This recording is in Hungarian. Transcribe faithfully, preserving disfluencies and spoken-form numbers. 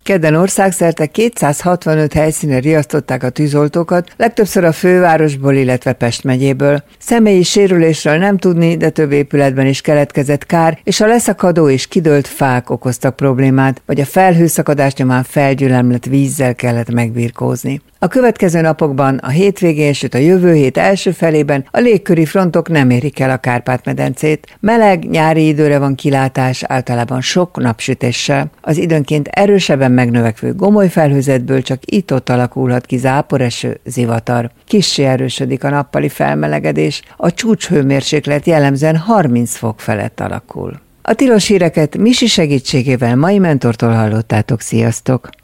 Kedden országszerte kétszázhatvanöt helyszínen riasztották a tűzoltókat, legtöbbször a fővárosból, illetve Pest megyéből. Személyi sérülésről nem tudni, de több épületben is keletkezett kár, és a leszakadó és kidőlt fák okoztak problémát, vagy a felhőszakadás nyomán felgyülemlett vízzel kellett megbirkózni. A következő napokban, a hétvégén, sőt a jövő hét első felében a légköri frontok nem érik el a Kárpát-medencét. Meleg, nyári időre van kilátás, általában sok napsütéssel. Az időnként erősebben megnövekvő gomoly felhőzetből csak itt-ott alakulhat ki záporeső, zivatar. Kissé erősödik a nappali felmelegedés, a csúcshőmérséklet jellemzően harminc fok felett alakul. A tilos híreket Misi segítségével mai mentortól hallottátok, sziasztok!